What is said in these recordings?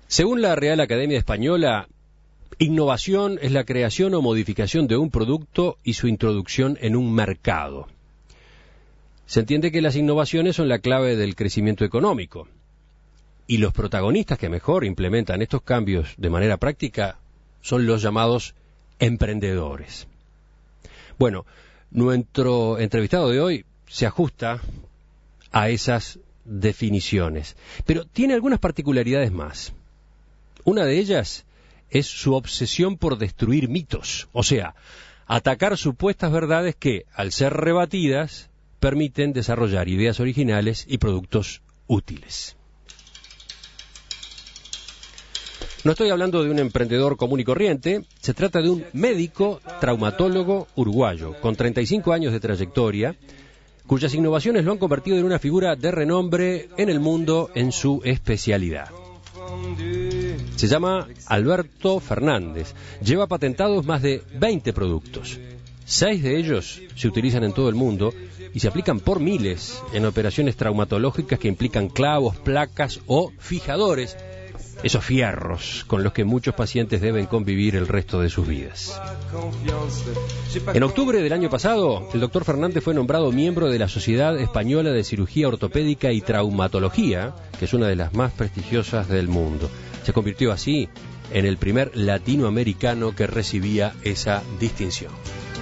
Según la Real Academia Española, innovación es la creación o modificación de un producto y su introducción en un mercado. Se entiende que las innovaciones son la clave del crecimiento económico, y los protagonistas que mejor implementan estos cambios de manera práctica son los llamados emprendedores. Bueno, nuestro entrevistado de hoy se ajusta a esas definiciones, pero tiene algunas particularidades más. Una de ellas es su obsesión por destruir mitos, o sea, atacar supuestas verdades que, al ser rebatidas, permiten desarrollar ideas originales y productos útiles. No estoy hablando de un emprendedor común y corriente, se trata de un médico traumatólogo uruguayo, con 35 años de trayectoria, cuyas innovaciones lo han convertido en una figura de renombre en el mundo en su especialidad. Se llama Alberto Fernández, lleva patentados más de 20 productos. 6 de ellos se utilizan en todo el mundo y se aplican por miles en operaciones traumatológicas que implican clavos, placas o fijadores, esos fierros con los que muchos pacientes deben convivir el resto de sus vidas. En octubre del año pasado, el doctor Fernández fue nombrado miembro de la Sociedad Española de Cirugía Ortopédica y Traumatología, que es una de las más prestigiosas del mundo. Se convirtió así en el primer latinoamericano que recibía esa distinción.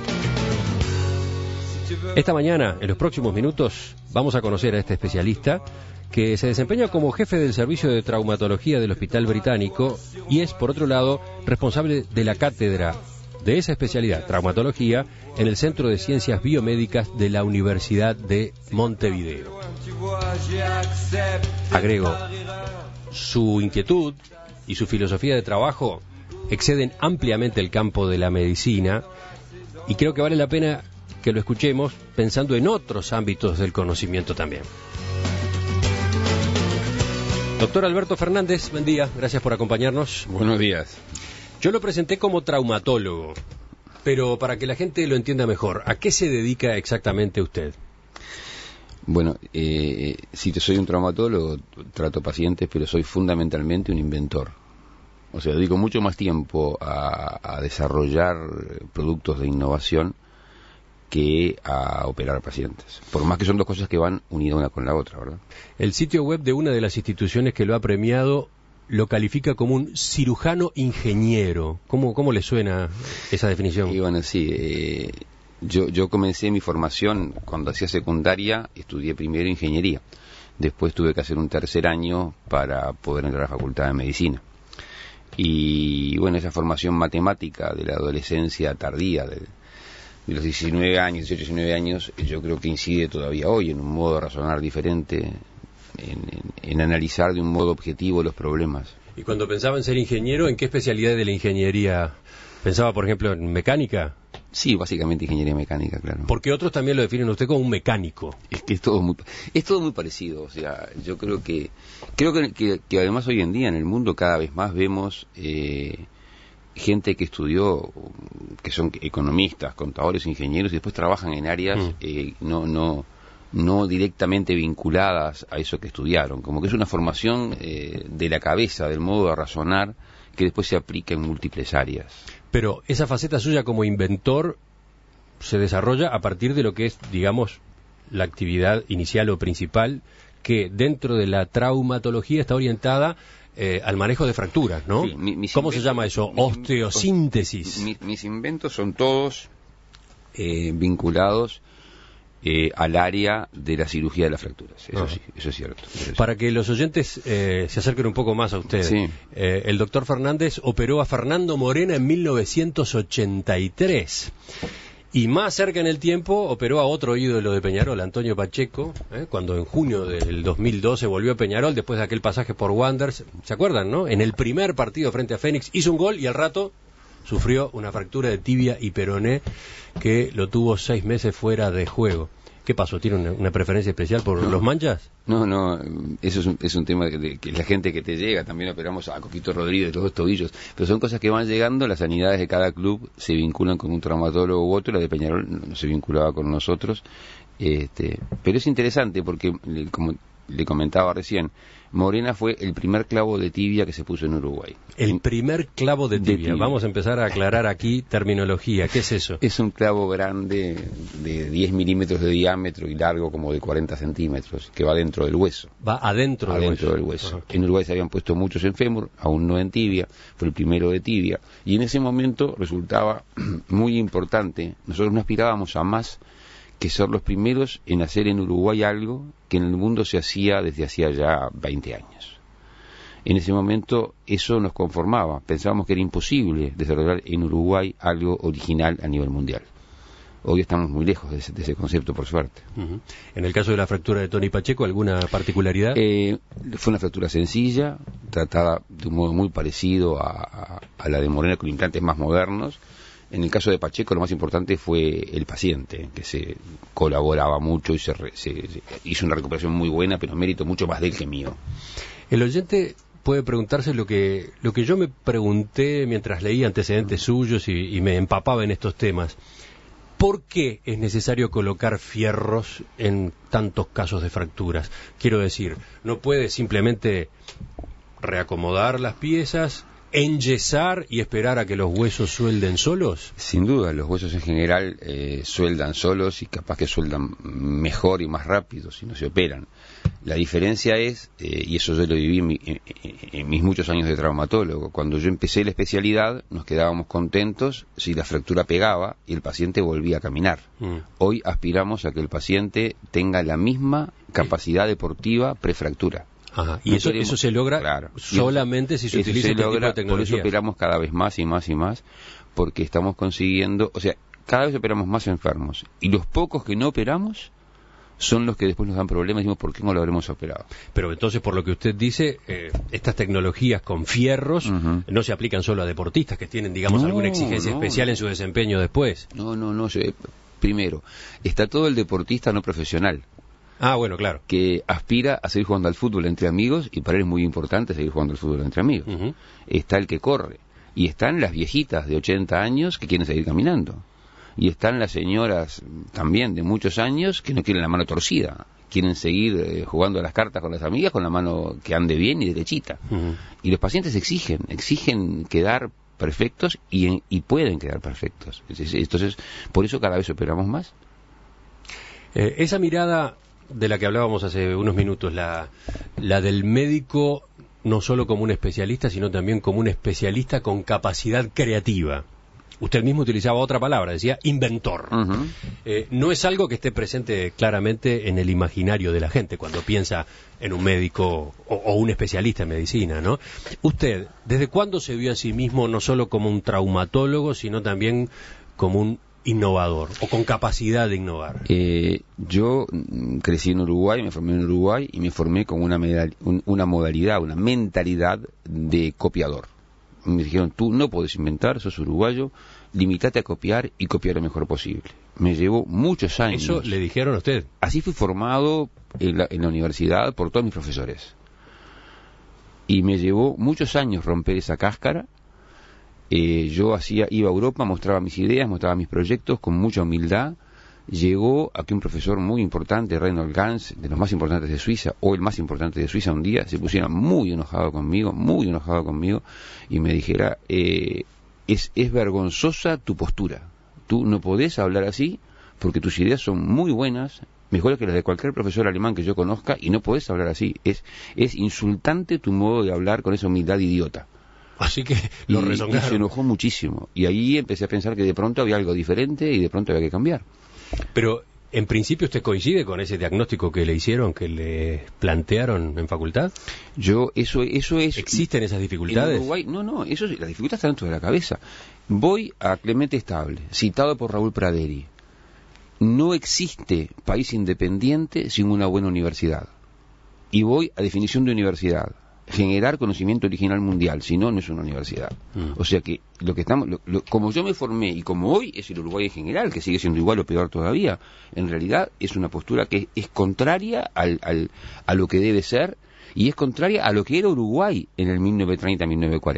Esta mañana, en los próximos minutos, vamos a conocer a este especialista que se desempeña como jefe del servicio de traumatología del Hospital Británico y es, por otro lado, responsable de la cátedra de esa especialidad, traumatología, en el Centro de Ciencias Biomédicas de la Universidad de Montevideo. Agrego, su inquietud y su filosofía de trabajo exceden ampliamente el campo de la medicina y creo que vale la pena que lo escuchemos pensando en otros ámbitos del conocimiento también. Doctor Alberto Fernández, buen día, gracias por acompañarnos. Buenos días. Yo lo presenté como traumatólogo, pero para que la gente lo entienda mejor, ¿a qué se dedica exactamente usted? Bueno, si te soy un traumatólogo, trato pacientes, pero soy fundamentalmente un inventor. O sea, dedico mucho más tiempo a desarrollar productos de innovación que a operar pacientes. Por más que son dos cosas que van unidas una con la otra, ¿verdad? El sitio web de una de las instituciones que lo ha premiado lo califica como un cirujano ingeniero. ¿Cómo le suena esa definición? Y bueno, sí, yo comencé mi formación cuando hacía secundaria, estudié primero ingeniería. Después tuve que hacer un tercer año para poder entrar a la Facultad de Medicina. Y bueno, esa formación matemática de la adolescencia tardía, de los 19 años, 18, 19 años, yo creo que incide todavía hoy en un modo de razonar diferente, en analizar de un modo objetivo los problemas. Y cuando pensaba en ser ingeniero, ¿en qué especialidad de la ingeniería pensaba, por ejemplo, en mecánica? Sí, básicamente ingeniería mecánica, claro. Porque otros también lo definen usted como un mecánico. Es que es todo muy parecido. O sea, yo creo que además hoy en día en el mundo cada vez más vemos gente que estudió, que son economistas, contadores, ingenieros y después trabajan en áreas no directamente vinculadas a eso que estudiaron. Como que es una formación de la cabeza, del modo de razonar, que después se aplica en múltiples áreas. Pero esa faceta suya como inventor se desarrolla a partir de lo que es, digamos, la actividad inicial o principal, que dentro de la traumatología está orientada al manejo de fracturas, ¿no? Sí, ¿Cómo se llama eso? Osteosíntesis. Mis inventos son todos vinculados al área de la cirugía de las fracturas. Eso sí, eso es cierto. Para que los oyentes se acerquen un poco más a usted, sí. El doctor Fernández operó a Fernando Morena en 1983. Y más cerca en el tiempo operó a otro ídolo de Peñarol, Antonio Pacheco, cuando en junio del 2012 volvió a Peñarol después de aquel pasaje por Wanderers. ¿Se acuerdan, no? En el primer partido frente a Fénix hizo un gol y al rato sufrió una fractura de tibia y peroné que lo tuvo 6 meses fuera de juego. ¿Qué pasó? ¿Tiene una preferencia especial por los manchas? No, eso es un tema que la gente que te llega, también operamos a Coquito Rodríguez, los 2 tobillos, pero son cosas que van llegando, las sanidades de cada club se vinculan con un traumatólogo u otro, la de Peñarol no se vinculaba con nosotros, pero es interesante porque, como le comentaba recién, Morena fue el primer clavo de tibia que se puso en Uruguay. El primer clavo de tibia. Vamos a empezar a aclarar aquí terminología. ¿Qué es eso? Es un clavo grande de 10 milímetros de diámetro y largo como de 40 centímetros, que va dentro del hueso. Va adentro del hueso. En Uruguay se habían puesto muchos en fémur, aún no en tibia, fue el primero de tibia. Y en ese momento resultaba muy importante. Nosotros no aspirábamos a más que ser los primeros en hacer en Uruguay algo que en el mundo se hacía desde hacía ya 20 años. En ese momento eso nos conformaba, pensábamos que era imposible desarrollar en Uruguay algo original a nivel mundial. Hoy estamos muy lejos de ese concepto, por suerte. Uh-huh. En el caso de la fractura de Tony Pacheco, ¿alguna particularidad? Fue una fractura sencilla, tratada de un modo muy parecido a la de Morena, con implantes más modernos. En el caso de Pacheco lo más importante fue el paciente, que se colaboraba mucho y se hizo una recuperación muy buena, pero mérito mucho más de él que mío. El oyente puede preguntarse lo que yo me pregunté mientras leía antecedentes suyos y me empapaba en estos temas. ¿Por qué es necesario colocar fierros en tantos casos de fracturas? Quiero decir, ¿no puede simplemente reacomodar las piezas, enyesar y esperar a que los huesos suelden solos? Sin duda, los huesos en general sueldan solos y capaz que sueldan mejor y más rápido si no se operan. La diferencia es, y eso yo lo viví en mis muchos años de traumatólogo, cuando yo empecé la especialidad nos quedábamos contentos si la fractura pegaba y el paciente volvía a caminar. Hoy aspiramos a que el paciente tenga la misma capacidad deportiva prefractura. Ajá. Y eso se logra solamente si se utiliza este tipo de tecnología. Por eso operamos cada vez más y más y más, porque estamos consiguiendo, o sea, cada vez operamos más enfermos, y los pocos que no operamos son los que después nos dan problemas y decimos, ¿por qué no lo habremos operado? Pero entonces, por lo que usted dice, estas tecnologías con fierros no se aplican solo a deportistas que tienen, digamos, alguna exigencia especial en su desempeño después. No. Primero, está todo el deportista no profesional. Ah, bueno, claro. Que aspira a seguir jugando al fútbol entre amigos, y para él es muy importante seguir jugando al fútbol entre amigos. Está el que corre, y están las viejitas de 80 años que quieren seguir caminando. Y están las señoras también de muchos años que no quieren la mano torcida, quieren seguir jugando a las cartas con las amigas con la mano que ande bien y derechita. Y los pacientes exigen quedar perfectos y pueden quedar perfectos. Entonces, por eso cada vez operamos más. Esa mirada de la que hablábamos hace unos minutos, la del médico no solo como un especialista, sino también como un especialista con capacidad creativa. Usted mismo utilizaba otra palabra, decía inventor. No es algo que esté presente claramente en el imaginario de la gente cuando piensa en un médico o un especialista en medicina, ¿no? Usted, ¿desde cuándo se vio a sí mismo no solo como un traumatólogo, sino también como un innovador o con capacidad de innovar? Yo crecí en Uruguay, me formé en Uruguay y me formé con una modalidad, una mentalidad de copiador. Me dijeron, tú no podés inventar, sos uruguayo, limitate a copiar y copiar lo mejor posible. Me llevó muchos años. ¿Eso le dijeron a usted? Así fui formado en la universidad por todos mis profesores. Y me llevó muchos años romper esa cáscara. Yo iba a Europa, mostraba mis ideas, mostraba mis proyectos con mucha humildad. Llegó aquí un profesor muy importante, Reinhold Gans, de los más importantes de Suiza, o el más importante de Suiza, un día se pusiera muy enojado conmigo, y me dijera, es vergonzosa tu postura. Tú no podés hablar así, porque tus ideas son muy buenas, mejores que las de cualquier profesor alemán que yo conozca, y no podés hablar así. Es insultante tu modo de hablar con esa humildad idiota. Así que lo rezongaron. Y se enojó muchísimo. Y ahí empecé a pensar que de pronto había algo diferente y de pronto había que cambiar. Pero, en principio, ¿usted coincide con ese diagnóstico que le hicieron, que le plantearon en facultad? Eso es... ¿Existen esas dificultades? En Uruguay, la dificultad está dentro de la cabeza. Voy a Clemente Estable, citado por Raúl Praderi. No existe país independiente sin una buena universidad. Y voy a definición de universidad. Generar conocimiento original mundial, si no, no es una universidad. O sea que lo que estamos, como yo me formé y como hoy es el Uruguay en general, que sigue siendo igual o peor todavía, en realidad es una postura que es contraria a lo que debe ser y es contraria a lo que era Uruguay en el 1930-1940.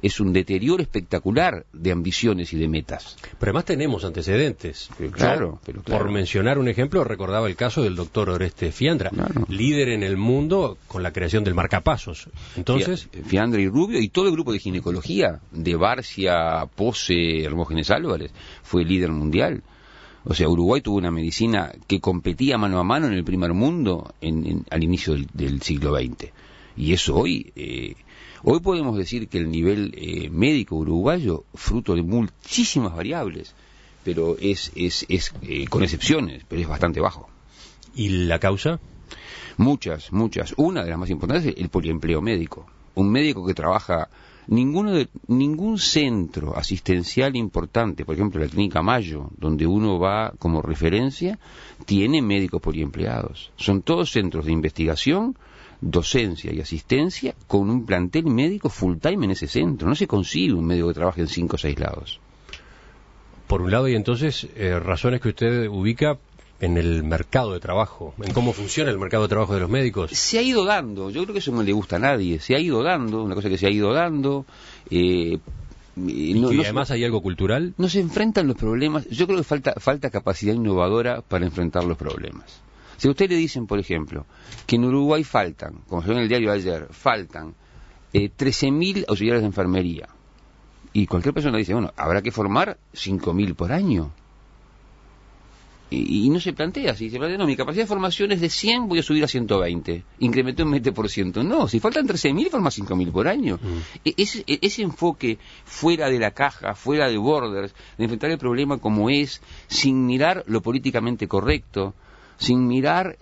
es un deterioro espectacular de ambiciones y de metas. Pero además tenemos antecedentes. Pero claro. Por mencionar un ejemplo, recordaba el caso del doctor Oreste Fiandra, líder en el mundo con la creación del marcapasos. Entonces, Fiandra y Rubio y todo el grupo de ginecología, de Barcia, Pose, Hermógenes Álvarez, fue líder mundial. O sea, Uruguay tuvo una medicina que competía mano a mano en el primer mundo al inicio del siglo XX. Y eso hoy podemos decir que el nivel médico uruguayo, fruto de muchísimas variables, pero es con excepciones, pero es bastante bajo. ¿Y la causa? Muchas. Una de las más importantes es el poliempleo médico. Un médico que trabaja... Ningún centro asistencial importante, por ejemplo la Clínica Mayo, donde uno va como referencia, tiene médicos poliempleados. Son todos centros de investigación, docencia y asistencia con un plantel médico full time en ese centro. No se consigue un médico que trabaje en 5 o 6 lados. Por un lado, y entonces, razones que usted ubica en el mercado de trabajo, en cómo funciona el mercado de trabajo de los médicos. Se ha ido dando, yo creo que eso no le gusta a nadie, se ha ido dando, una cosa que se ha ido dando. ¿Y además hay algo cultural? No se enfrentan los problemas, yo creo que falta capacidad innovadora para enfrentar los problemas. Si a usted le dicen, por ejemplo, que en Uruguay faltan, como se ve en el diario de ayer, faltan 13.000 auxiliares de enfermería, y cualquier persona dice, bueno, habrá que formar 5.000 por año. Y no se plantea así, se plantea, no, mi capacidad de formación es de 100, voy a subir a 120, incrementó un 20%. No, si faltan 13.000, forma 5.000 por año. Ese enfoque fuera de la caja, fuera de borders, de enfrentar el problema como es, sin mirar lo políticamente correcto, sin mirar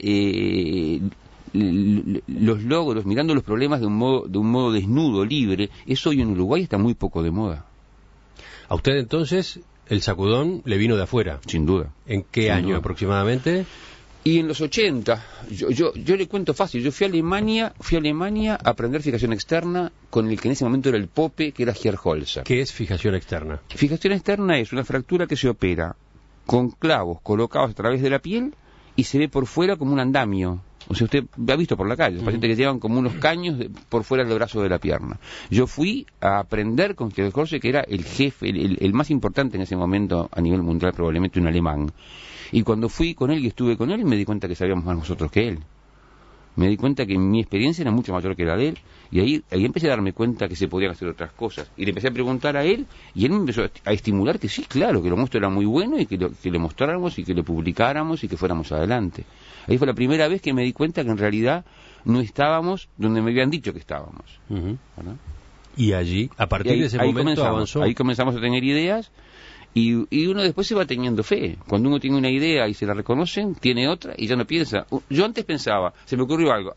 los logros, mirando los problemas de un modo desnudo, libre, eso hoy en Uruguay está muy poco de moda. ¿A usted entonces el sacudón le vino de afuera? Sin duda. ¿En qué año aproximadamente? Y en los 80, yo le cuento fácil, yo fui a Alemania a aprender fijación externa con el que en ese momento era el Pope, que era Gerholzer. ¿Qué es fijación externa? Fijación externa es una fractura que se opera con clavos colocados a través de la piel y se ve por fuera como un andamio. O sea, usted ha visto por la calle, los pacientes que llevan como unos caños por fuera del brazo de la pierna. Yo fui a aprender con Gerholzer, que era el jefe, el más importante en ese momento a nivel mundial, probablemente un alemán. Y cuando fui con él y estuve con él, me di cuenta que sabíamos más nosotros que él. Me di cuenta que mi experiencia era mucho mayor que la de él, y ahí empecé a darme cuenta que se podían hacer otras cosas. Y le empecé a preguntar a él, y él me empezó a estimular que sí, claro, que lo nuestro era muy bueno, y que le mostráramos, y que lo publicáramos, y que fuéramos adelante. Ahí fue la primera vez que me di cuenta que en realidad no estábamos donde me habían dicho que estábamos. ¿Verdad? Y allí, a partir de ese momento avanzó. Ahí comenzamos a tener ideas, y uno después se va teniendo fe. Cuando uno tiene una idea y se la reconocen, tiene otra y ya no piensa. Yo antes pensaba, se me ocurrió algo,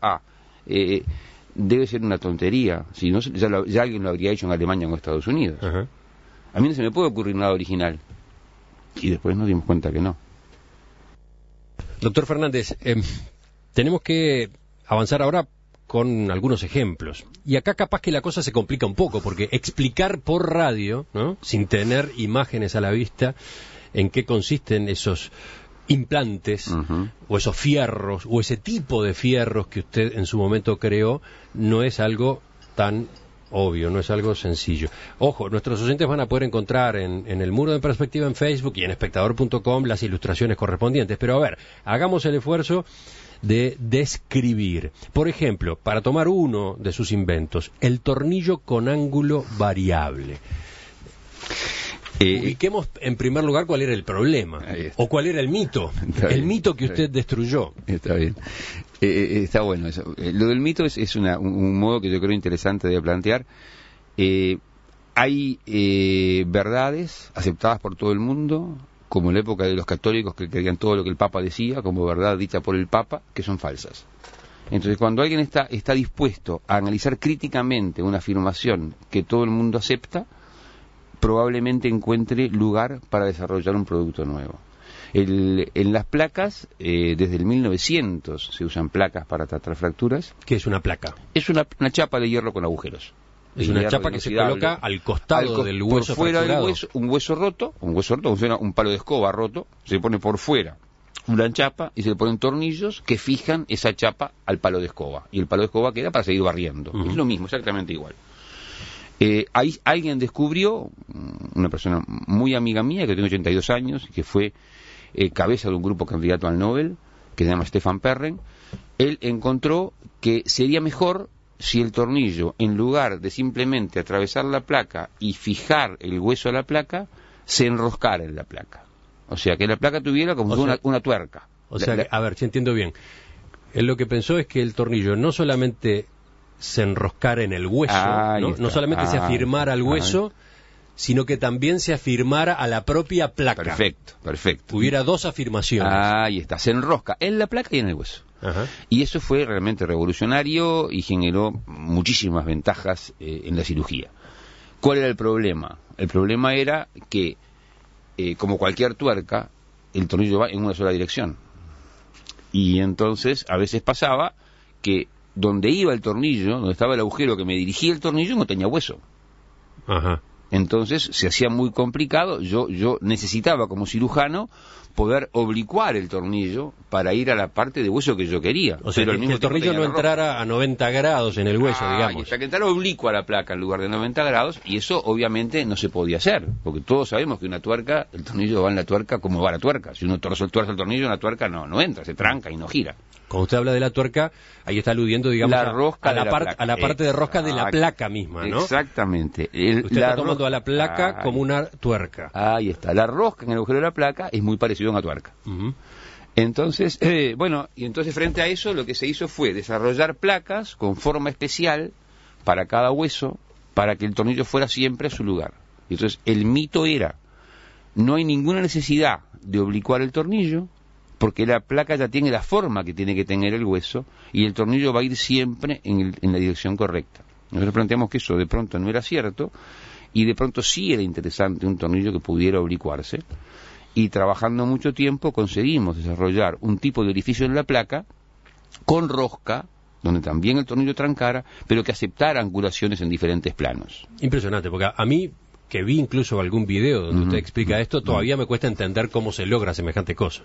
debe ser una tontería, si no ya alguien lo habría hecho en Alemania o en Estados Unidos. A mí no se me puede ocurrir nada original. Y después nos dimos cuenta que no. Doctor Fernández, tenemos que avanzar ahora con algunos ejemplos. Y acá capaz que la cosa se complica un poco, porque explicar por radio, ¿no?, sin tener imágenes a la vista, en qué consisten esos implantes, o esos fierros, o ese tipo de fierros que usted en su momento creó, no es algo tan obvio, no es algo sencillo. Ojo, nuestros oyentes van a poder encontrar en el muro de perspectiva en Facebook y en espectador.com las ilustraciones correspondientes, pero a ver, hagamos el esfuerzo de describir. Por ejemplo, para tomar uno de sus inventos, el tornillo con ángulo variable. Ubiquemos en primer lugar cuál era el problema, o cuál era el mito, mito que usted destruyó. Está bien. Está bueno eso. Lo del mito es un modo que yo creo interesante de plantear. Hay verdades aceptadas por todo el mundo, como en la época de los católicos que creían todo lo que el Papa decía como verdad dicha por el Papa, que son falsas. Entonces, cuando alguien está dispuesto a analizar críticamente una afirmación que todo el mundo acepta, probablemente encuentre lugar para desarrollar un producto nuevo. En las placas, desde el 1900 se usan placas para tratar fracturas. ¿Qué es una placa? Es una chapa de hierro con agujeros. Es una chapa que se coloca al costado del hueso por fuera fracturado. Del hueso, un hueso roto, funciona un palo de escoba roto, se pone por fuera una chapa y se le ponen tornillos que fijan esa chapa al palo de escoba. Y el palo de escoba queda para seguir barriendo. Es lo mismo, exactamente igual. Ahí alguien descubrió, una persona muy amiga mía, que tiene 82 años, que fue cabeza de un grupo candidato al Nobel, que se llama Stefan Perren. Él encontró que sería mejor si el tornillo, en lugar de simplemente atravesar la placa y fijar el hueso a la placa, se enroscara en la placa. O sea, que la placa tuviera como una tuerca. O sea, a ver, si entiendo bien. Él lo que pensó es que el tornillo no solamente se enroscara en el hueso, no solamente se afirmara al hueso, sino que también se afirmara a la propia placa. Perfecto. Hubiera dos afirmaciones. Ahí está, se enrosca en la placa y en el hueso. Ajá. Y eso fue realmente revolucionario y generó muchísimas ventajas en la cirugía. ¿Cuál era el problema? El problema era que, como cualquier tuerca, el tornillo va en una sola dirección. Y entonces a veces pasaba que donde iba el tornillo, donde estaba el agujero que me dirigía el tornillo, no tenía hueso. Ajá. Entonces se hacía muy complicado. Yo necesitaba, como cirujano, poder oblicuar el tornillo para ir a la parte de hueso que yo quería. O sea, que el tornillo no entrara a 90 grados en el hueso, digamos. O sea, que entrara oblicuo a la placa en lugar de 90 grados, y eso obviamente no se podía hacer, porque todos sabemos que una tuerca, el tornillo va en la tuerca como va la tuerca. Si uno tuerce el tornillo, una tuerca no entra, se tranca y no gira. Cuando usted habla de la tuerca, ahí está aludiendo, digamos, a la parte de rosca de la placa misma, ¿no? Exactamente. Usted está tomando a la placa como una tuerca. Ahí está. La rosca en el agujero de la placa es muy parecido a una tuerca. Uh-huh. Entonces, y entonces frente a eso lo que se hizo fue desarrollar placas con forma especial para cada hueso, para que el tornillo fuera siempre a su lugar. Y entonces el mito era, no hay ninguna necesidad de oblicuar el tornillo, porque la placa ya tiene la forma que tiene que tener el hueso, y el tornillo va a ir siempre en la dirección correcta. Nosotros planteamos que eso de pronto no era cierto, y de pronto sí era interesante un tornillo que pudiera oblicuarse, y trabajando mucho tiempo conseguimos desarrollar un tipo de orificio en la placa con rosca, donde también el tornillo trancara, pero que aceptara angulaciones en diferentes planos. Impresionante, porque a mí, que vi incluso algún video donde usted explica esto, todavía me cuesta entender cómo se logra semejante cosa.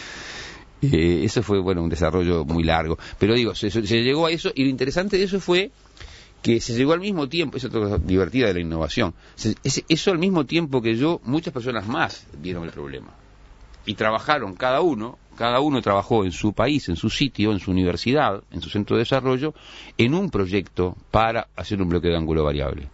Eso fue, un desarrollo muy largo. Pero digo, se llegó a eso, y lo interesante de eso fue que se llegó al mismo tiempo, eso es otra cosa divertida de la innovación, eso al mismo tiempo que muchas personas más vieron el problema. Y trabajaron cada uno trabajó en su país, en su sitio, en su universidad, en su centro de desarrollo, en un proyecto para hacer un bloqueo de ángulo variable.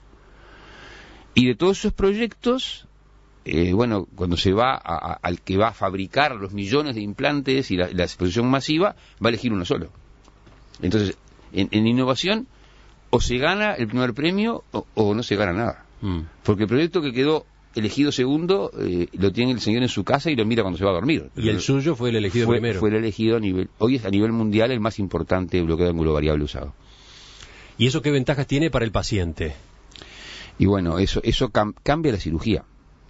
Y de todos esos proyectos, cuando se va al que va a fabricar los millones de implantes y la exposición masiva, va a elegir uno solo. Entonces, en innovación, o se gana el primer premio o no se gana nada. Porque el proyecto que quedó elegido segundo lo tiene el señor en su casa y lo mira cuando se va a dormir. ¿Y el suyo fue el elegido primero? Fue el elegido hoy es a nivel mundial el más importante bloqueo de ángulo variable usado. ¿Y eso qué ventajas tiene para el paciente? Y eso cambia la cirugía.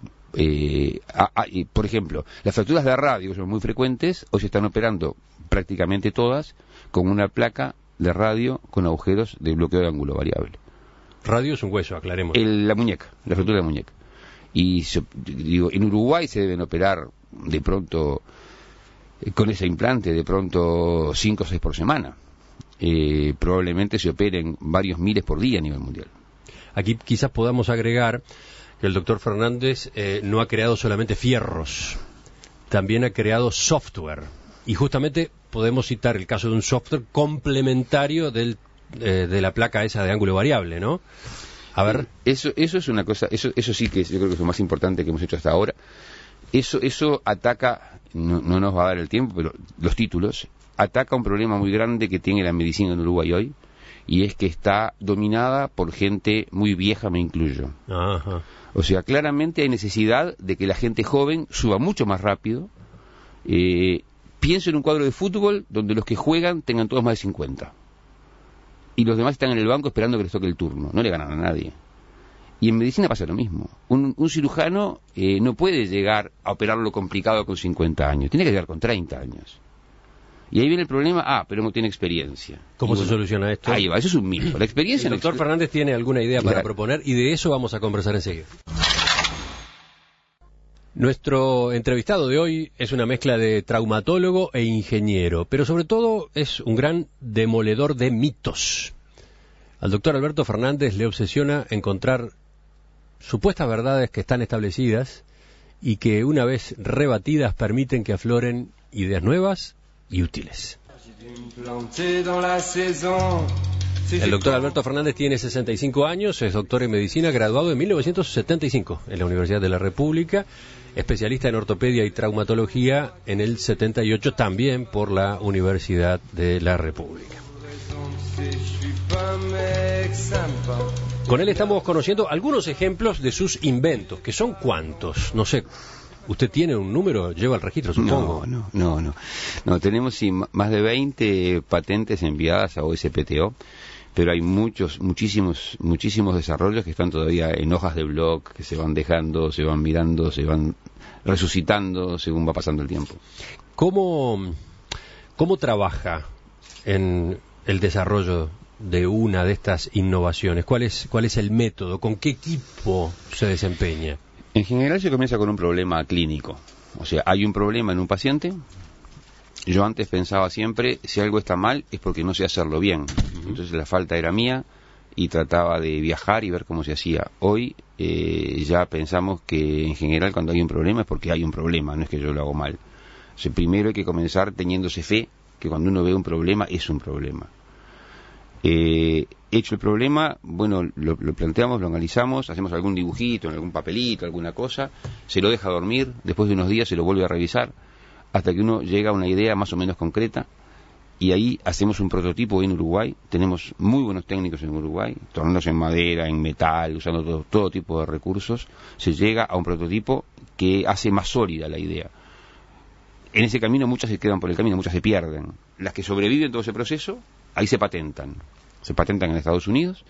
Por ejemplo, las fracturas de radio, que son muy frecuentes, hoy se están operando prácticamente todas con una placa de radio con agujeros de bloqueo de ángulo variable. Radio es un hueso, aclaremos. La muñeca, la fractura de la muñeca. Y en Uruguay se deben operar de pronto, con ese implante, de pronto 5 o 6 por semana. Probablemente se operen varios miles por día a nivel mundial. Aquí quizás podamos agregar que el doctor Fernández no ha creado solamente fierros, también ha creado software. Y justamente podemos citar el caso de un software complementario de la placa esa de ángulo variable, ¿no? A ver. Eso es una cosa, eso sí que yo creo que es lo más importante que hemos hecho hasta ahora. Eso ataca, no nos va a dar el tiempo, pero los títulos, ataca un problema muy grande que tiene la medicina en Uruguay hoy, y es que está dominada por gente muy vieja, me incluyo. Ajá. O sea, claramente hay necesidad de que la gente joven suba mucho más rápido. Pienso en un cuadro de fútbol donde los que juegan tengan todos más de 50. Y los demás están en el banco esperando que les toque el turno. No le ganan a nadie. Y en medicina pasa lo mismo. Un cirujano no puede llegar a operar lo complicado con 50 años. Tiene que llegar con 30 años. Y ahí viene el problema, pero no tiene experiencia. ¿Cómo se soluciona esto? Ahí va, eso es un mito. La experiencia... El doctor Fernández tiene alguna idea para proponer, y de eso vamos a conversar enseguida. Nuestro entrevistado de hoy es una mezcla de traumatólogo e ingeniero, pero sobre todo es un gran demoledor de mitos. Al doctor Alberto Fernández le obsesiona encontrar supuestas verdades que están establecidas y que una vez rebatidas permiten que afloren ideas nuevas y útiles. El doctor Alberto Fernández tiene 65 años, es doctor en medicina, graduado en 1975 en la Universidad de la República, especialista en ortopedia y traumatología en el 78 también por la Universidad de la República. Con él estamos conociendo algunos ejemplos de sus inventos, que son ¿cuántos? No sé, ¿usted tiene un número? Lleva el registro, supongo. No, tenemos más de 20 patentes enviadas a OSPTO, pero hay muchísimos desarrollos que están todavía en hojas de blog, que se van dejando, se van mirando, se van resucitando según va pasando el tiempo. ¿Cómo trabaja en el desarrollo de una de estas innovaciones? ¿Cuál es el método? ¿Con qué equipo se desempeña? En general se comienza con un problema clínico. O sea, hay un problema en un paciente. Yo antes pensaba siempre, si algo está mal es porque no sé hacerlo bien. Entonces la falta era mía y trataba de viajar y ver cómo se hacía. Hoy ya pensamos que en general cuando hay un problema es porque hay un problema, no es que yo lo hago mal. O sea, primero hay que comenzar teniéndose fe que cuando uno ve un problema es un problema. Hecho el problema, bueno, lo planteamos, lo analizamos, hacemos algún dibujito, en algún papelito, alguna cosa, se lo deja dormir, después de unos días se lo vuelve a revisar, hasta que uno llega a una idea más o menos concreta, y ahí hacemos un prototipo en Uruguay. Tenemos muy buenos técnicos en Uruguay, torneos en madera, en metal, usando todo tipo de recursos. Se llega a un prototipo que hace más sólida la idea. En ese camino muchas se quedan por el camino, muchas se pierden. Las que sobreviven todo ese proceso, ahí se patentan en Estados Unidos,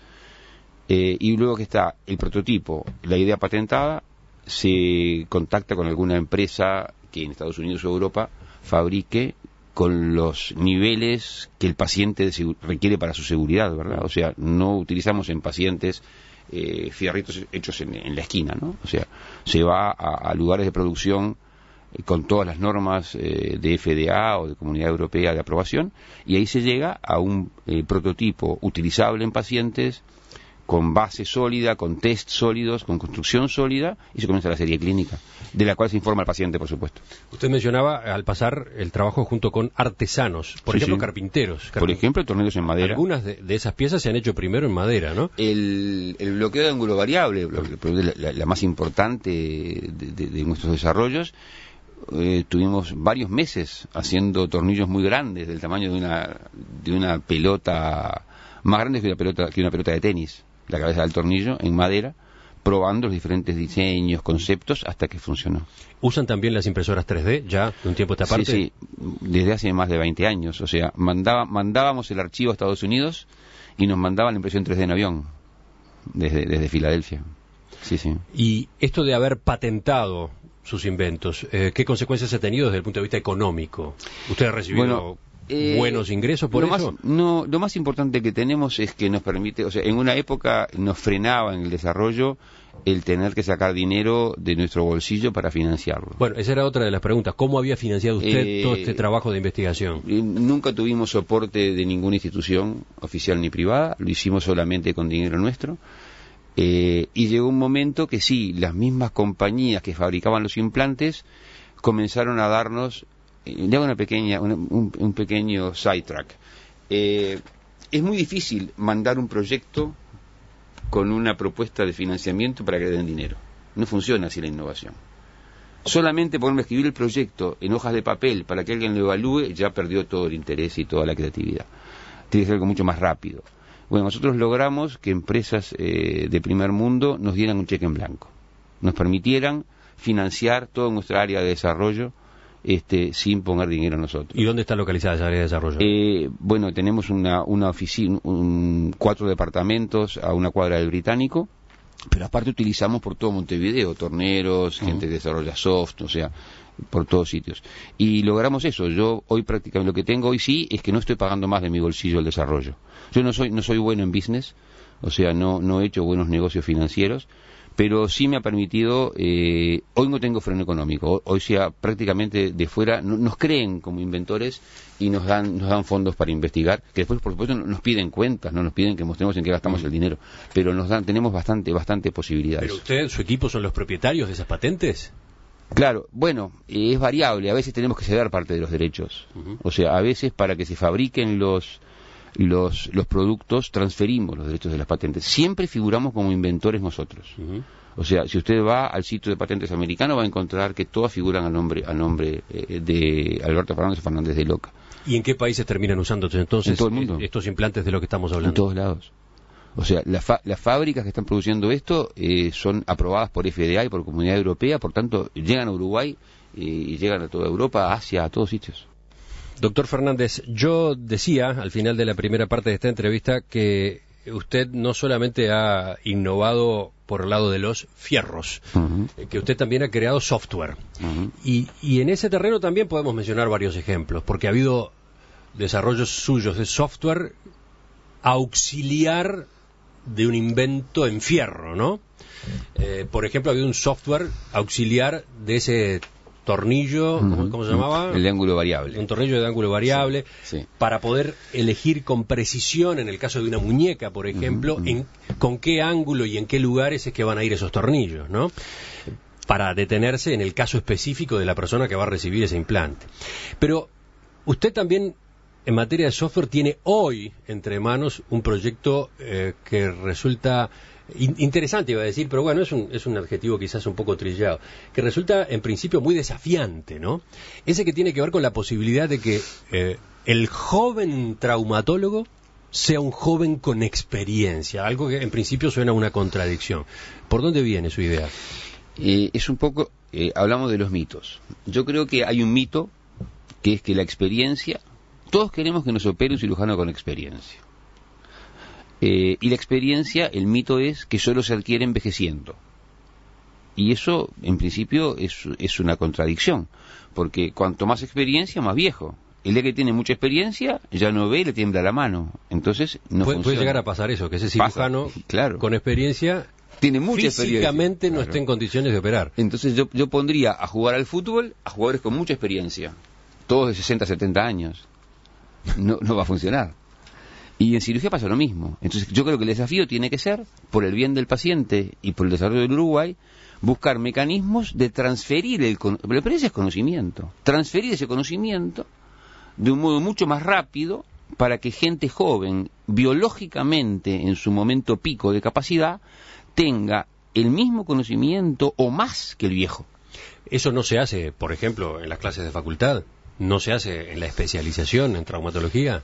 y luego que está el prototipo, la idea patentada, se contacta con alguna empresa que en Estados Unidos o Europa fabrique con los niveles que el paciente requiere para su seguridad, ¿verdad? O sea, no utilizamos en pacientes fierritos hechos en la esquina, ¿no? O sea, se va a lugares de producción con todas las normas de FDA o de Comunidad Europea de aprobación, y ahí se llega a un prototipo utilizable en pacientes, con base sólida, con test sólidos, con construcción sólida, y se comienza la serie clínica, de la cual se informa al paciente, por supuesto. Usted mencionaba al pasar el trabajo junto con artesanos, por ejemplo, carpinteros. Por ejemplo, tornillos en madera. Algunas de esas piezas se han hecho primero en madera, ¿no? El bloqueo de ángulo variable, la más importante de nuestros desarrollos. Tuvimos varios meses haciendo tornillos muy grandes, del tamaño de una pelota, más grande que una pelota de tenis, la cabeza del tornillo en madera, probando los diferentes diseños, conceptos, hasta que funcionó. ¿Usan también las impresoras 3D ya de un tiempo a esta parte? Sí, desde hace más de 20 años. O sea, mandábamos el archivo a Estados Unidos y nos mandaban la impresión 3D en avión, desde Filadelfia. Sí. Y esto de haber patentado sus inventos, ¿qué consecuencias ha tenido desde el punto de vista económico? ¿Usted ha recibido buenos ingresos por eso? Lo más importante que tenemos es que nos permite, o sea, en una época nos frenaba en el desarrollo el tener que sacar dinero de nuestro bolsillo para financiarlo. Bueno, esa era otra de las preguntas. ¿Cómo había financiado usted todo este trabajo de investigación? Nunca tuvimos soporte de ninguna institución oficial ni privada, lo hicimos solamente con dinero nuestro. Y llegó un momento que sí, las mismas compañías que fabricaban los implantes comenzaron a darnos, le hago un pequeño sidetrack. Es muy difícil mandar un proyecto con una propuesta de financiamiento para que le den dinero. No funciona así la innovación. Solamente ponerme a escribir el proyecto en hojas de papel para que alguien lo evalúe, ya perdió todo el interés y toda la creatividad. Tiene que ser algo mucho más rápido. Bueno, nosotros logramos que empresas de primer mundo nos dieran un cheque en blanco, nos permitieran financiar toda nuestra área de desarrollo sin poner dinero a nosotros. ¿Y dónde está localizada esa área de desarrollo? Bueno, tenemos una oficina, 4 departamentos a una cuadra del Británico, pero aparte utilizamos por todo Montevideo, torneros, gente que desarrolla soft, o sea, por todos sitios. Y logramos eso. Yo hoy prácticamente lo que tengo hoy sí es que no estoy pagando más de mi bolsillo el desarrollo. Yo no soy bueno en business, o sea, no he hecho buenos negocios financieros, pero sí me ha permitido, hoy no tengo freno económico, hoy sea prácticamente de fuera, nos creen como inventores y nos dan fondos para investigar, que después por supuesto nos piden cuentas, no nos piden que mostremos en qué gastamos el dinero, pero tenemos bastante posibilidades. ¿Pero usted, su equipo son los propietarios de esas patentes? Claro, bueno, es variable, a veces tenemos que ceder parte de los derechos, o sea, a veces para que se fabriquen los productos transferimos los derechos de las patentes. Siempre figuramos como inventores nosotros. O sea, si usted va al sitio de patentes americano va a encontrar que todas figuran a nombre de Alberto Fernández de Loca. ¿Y en qué países terminan usándose entonces en todo el mundo. Estos implantes de lo que estamos hablando? En todos lados. O sea, las fábricas que están produciendo esto son aprobadas por FDA y por Comunidad Europea, por tanto, llegan a Uruguay y llegan a toda Europa, Asia, a todos sitios. Doctor Fernández, yo decía al final de la primera parte de esta entrevista que usted no solamente ha innovado por el lado de los fierros, que usted también ha creado software. Y en ese terreno también podemos mencionar varios ejemplos, porque ha habido desarrollos suyos de software auxiliar de un invento en fierro, ¿no? Por ejemplo, ha habido un software auxiliar de ese tornillo, ¿cómo se llamaba? El de ángulo variable. Un tornillo de ángulo variable, sí. Para poder elegir con precisión, en el caso de una muñeca, por ejemplo, con qué ángulo y en qué lugares es que van a ir esos tornillos, ¿no? Para detenerse en el caso específico de la persona que va a recibir ese implante. Pero usted también, en materia de software, tiene hoy entre manos un proyecto que resulta interesante, iba a decir, pero bueno, es un adjetivo quizás un poco trillado, que resulta en principio muy desafiante, ¿no? Ese que tiene que ver con la posibilidad de que el joven traumatólogo sea un joven con experiencia, algo que en principio suena a una contradicción. ¿Por dónde viene su idea? Es un poco, hablamos de los mitos. Yo creo que hay un mito que es que la experiencia, todos queremos que nos opere un cirujano con experiencia. Y la experiencia, el mito es que solo se adquiere envejeciendo. Y eso, en principio, es una contradicción, porque cuanto más experiencia, más viejo. El día que tiene mucha experiencia, ya no ve y le tiembla la mano. Entonces, no funciona. Puede llegar a pasar eso, que ese cirujano claro, con experiencia tiene mucha físicamente experiencia, no esté en condiciones de operar. Entonces yo pondría a jugar al fútbol a jugadores con mucha experiencia, todos de 60, 70 años. No va a funcionar. Y en cirugía pasa lo mismo. Entonces yo creo que el desafío tiene que ser, por el bien del paciente y por el desarrollo del Uruguay, buscar mecanismos de transferir la experiencia es conocimiento, transferir ese conocimiento de un modo mucho más rápido para que gente joven, biológicamente en su momento pico de capacidad, tenga el mismo conocimiento o más que el viejo. Eso no se hace, por ejemplo, en las clases de facultad, no se hace en la especialización en traumatología.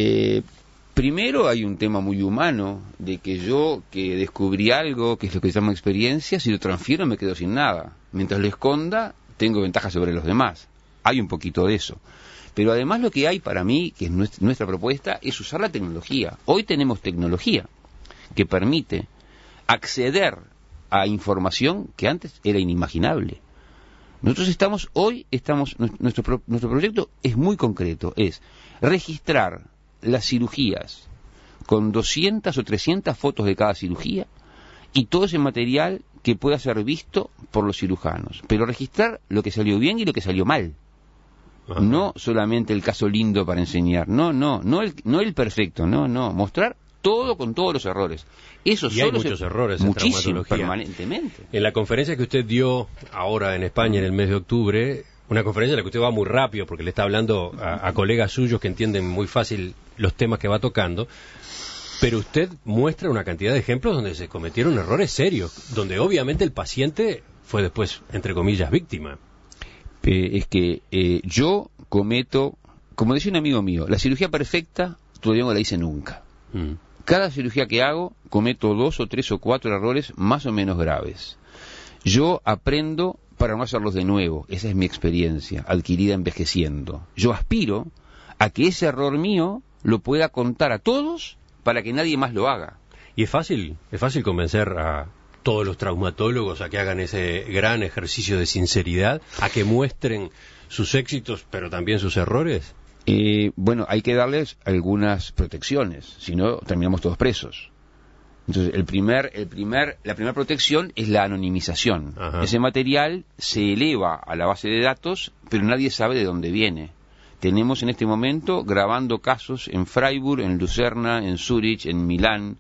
Primero hay un tema muy humano, de que yo que descubrí algo, que es lo que se llama experiencia, si lo transfiero me quedo sin nada. Mientras lo esconda, tengo ventaja sobre los demás. Hay un poquito de eso. Pero además lo que hay para mí, que es nuestra propuesta, es usar la tecnología. Hoy tenemos tecnología que permite acceder a información que antes era inimaginable. Nosotros nuestro proyecto es muy concreto, es registrar las cirugías con 200 o 300 fotos de cada cirugía y todo ese material que pueda ser visto por los cirujanos, pero registrar lo que salió bien y lo que salió mal. Ajá. No solamente el caso lindo para enseñar, no el perfecto, mostrar todo con todos los errores. Eso y hay muchos errores en traumatología. Permanentemente. En la conferencia que usted dio ahora en España en el mes de octubre, una conferencia en la que usted va muy rápido porque le está hablando a colegas suyos que entienden muy fácil los temas que va tocando, pero usted muestra una cantidad de ejemplos donde se cometieron errores serios, donde obviamente el paciente fue después, entre comillas, víctima. Es que yo cometo, como decía un amigo mío, la cirugía perfecta todavía no la hice nunca. Cada cirugía que hago cometo 2 o 3 o 4 errores más o menos graves. Yo aprendo para no hacerlos de nuevo. Esa es mi experiencia adquirida envejeciendo. Yo aspiro a que ese error mío lo pueda contar a todos para que nadie más lo haga. Y es fácil convencer a todos los traumatólogos a que hagan ese gran ejercicio de sinceridad, a que muestren sus éxitos pero también sus errores. Bueno, hay que darles algunas protecciones, si no terminamos todos presos. Entonces, la primera protección es la anonimización. Ajá. Ese material se eleva a la base de datos, pero nadie sabe de dónde viene. Tenemos en este momento grabando casos en Freiburg, en Lucerna, en Zúrich, en Milán,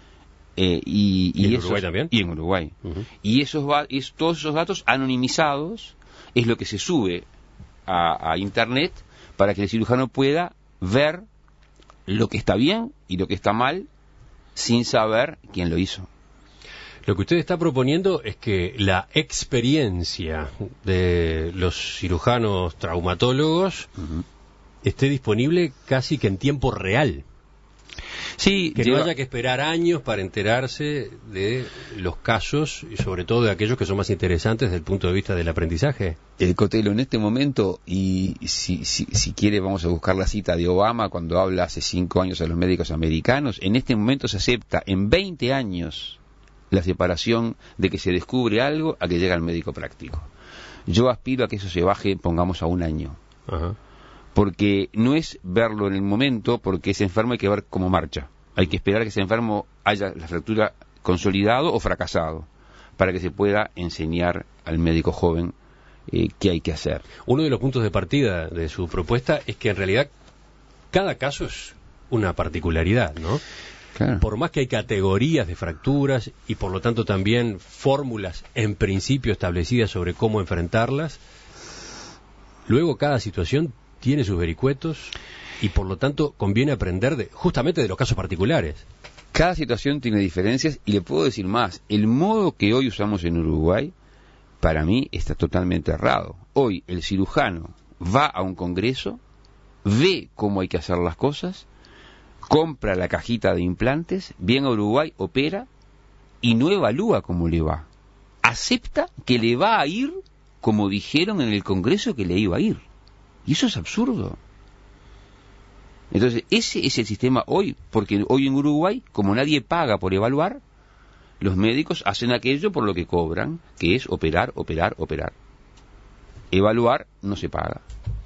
¿Y en Uruguay también? Y en Uruguay. Uh-huh. Y todos esos datos anonimizados es lo que se sube a Internet para que el cirujano pueda ver lo que está bien y lo que está mal sin saber quién lo hizo. Lo que usted está proponiendo es que la experiencia de los cirujanos traumatólogos Uh-huh. esté disponible casi que en tiempo real. Sí, Que no haya que esperar años para enterarse de los casos y sobre todo de aquellos que son más interesantes desde el punto de vista del aprendizaje. El Cotelo, en este momento, y si quiere vamos a buscar la cita de Obama cuando habla hace 5 años a los médicos americanos, en este momento se acepta en 20 años la separación de que se descubre algo a que llega al médico práctico. Yo aspiro a que eso se baje, pongamos, a 1 año. Ajá. Porque no es verlo en el momento, porque ese enfermo hay que ver cómo marcha. Hay que esperar a que ese enfermo haya la fractura consolidado o fracasado, para que se pueda enseñar al médico joven qué hay que hacer. Uno de los puntos de partida de su propuesta es que en realidad cada caso es una particularidad, ¿no? Claro. Por más que hay categorías de fracturas y por lo tanto también fórmulas en principio establecidas sobre cómo enfrentarlas, luego cada situación tiene sus vericuetos y por lo tanto conviene aprender justamente de los casos particulares. Cada situación tiene diferencias y le puedo decir más, el modo que hoy usamos en Uruguay para mí está totalmente errado. Hoy el cirujano va a un congreso, ve cómo hay que hacer las cosas, compra la cajita de implantes, viene a Uruguay, opera y no evalúa cómo le va. Acepta que le va a ir como dijeron en el congreso que le iba a ir. Y eso es absurdo. Entonces, ese es el sistema hoy, porque hoy en Uruguay, como nadie paga por evaluar, los médicos hacen aquello por lo que cobran, que es operar, operar, operar. Evaluar no se paga.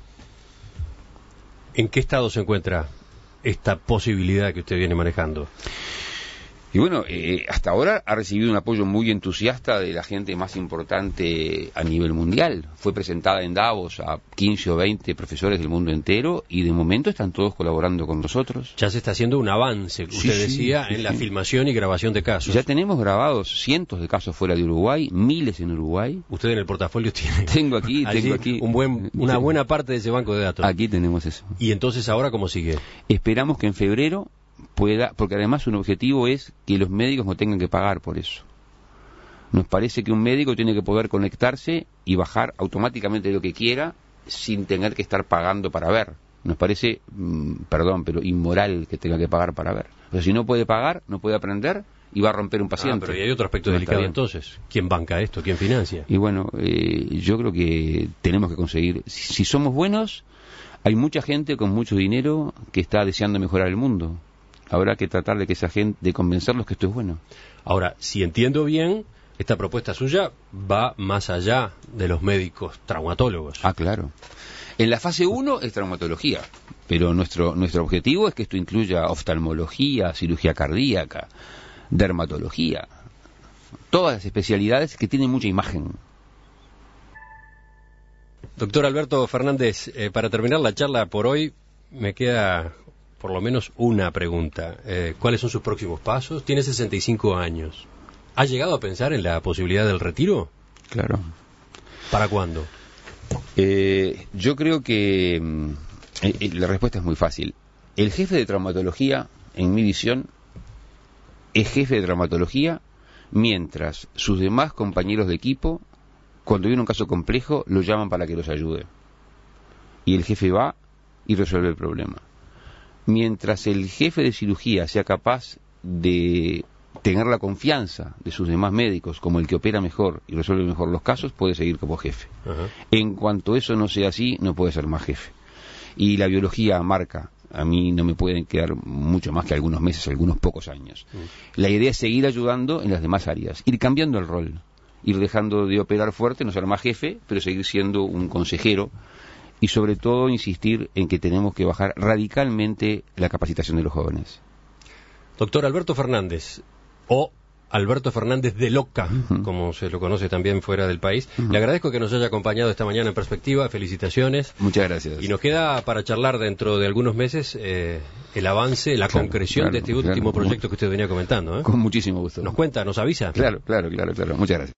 ¿En qué estado se encuentra esta posibilidad que usted viene manejando? Y bueno, hasta ahora ha recibido un apoyo muy entusiasta de la gente más importante a nivel mundial. Fue presentada en Davos a 15 o 20 profesores del mundo entero y de momento están todos colaborando con nosotros. Ya se está haciendo un avance, usted decía, en la filmación y grabación de casos. Ya tenemos grabados cientos de casos fuera de Uruguay, miles en Uruguay. Usted en el portafolio tiene... Tengo aquí una buena parte de ese banco de datos. Aquí tenemos eso. ¿Y entonces ahora cómo sigue? Esperamos que en febrero pueda, porque además un objetivo es que los médicos no tengan que pagar por eso. Nos parece que un médico tiene que poder conectarse y bajar automáticamente lo que quiera sin tener que estar pagando para ver. Nos parece, pero inmoral que tenga que pagar para ver. Pero si no puede pagar, no puede aprender y va a romper un paciente. Pero y hay otro aspecto delicado entonces. ¿Quién banca esto? ¿Quién financia? Y bueno, yo creo que tenemos que conseguir, si somos buenos, hay mucha gente con mucho dinero que está deseando mejorar el mundo. Habrá que tratar de que esa gente, de convencerlos que esto es bueno. Ahora, si entiendo bien, esta propuesta suya va más allá de los médicos traumatólogos. Ah, claro. En la fase 1 es traumatología, pero nuestro objetivo es que esto incluya oftalmología, cirugía cardíaca, dermatología, todas las especialidades que tienen mucha imagen. Doctor Alberto Fernández, para terminar la charla por hoy, me queda por lo menos una pregunta. ¿Cuáles son sus próximos pasos? Tiene 65 años. ¿Ha llegado a pensar en la posibilidad del retiro? Claro. ¿Para cuándo? Yo creo que la respuesta es muy fácil. El jefe de traumatología, en mi visión, es jefe de traumatología mientras sus demás compañeros de equipo, cuando viene un caso complejo, lo llaman para que los ayude. Y el jefe va y resuelve el problema. Mientras el jefe de cirugía sea capaz de tener la confianza de sus demás médicos como el que opera mejor y resuelve mejor los casos, puede seguir como jefe. Uh-huh. En cuanto eso no sea así, no puede ser más jefe. Y la biología marca. A mí no me pueden quedar mucho más que algunos meses, algunos pocos años. La idea es seguir ayudando en las demás áreas, ir cambiando el rol, ir dejando de operar fuerte, no ser más jefe, pero seguir siendo un consejero. Y sobre todo insistir en que tenemos que bajar radicalmente la capacitación de los jóvenes. Doctor Alberto Fernández, o Alberto Fernández de Loca, como se lo conoce también fuera del país. Le agradezco que nos haya acompañado esta mañana en Perspectiva, felicitaciones. Muchas gracias. Y nos queda para charlar dentro de algunos meses el avance, la concreción de este último proyecto que usted venía comentando. Con muchísimo gusto. ¿Nos cuenta, nos avisa? Claro. Muchas gracias.